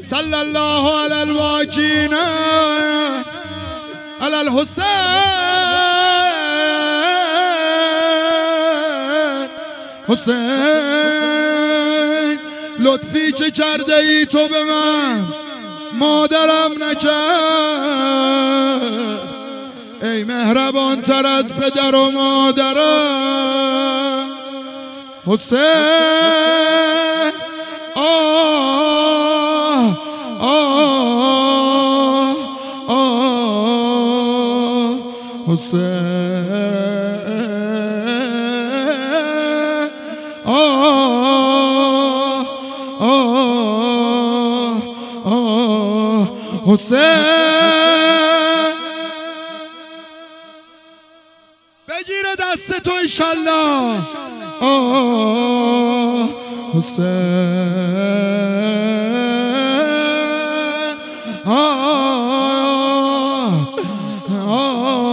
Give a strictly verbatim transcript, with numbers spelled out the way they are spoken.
صلی الله علی الواجین علی الحسین حسین لطفی که کرده ای تو به من مادرم نکرد، ای مهربان تر از پدر و مادرم حسین. آه آه آه حسین آه آه آه حسین. بگیره دست تو انشالله. آه حسین آه آه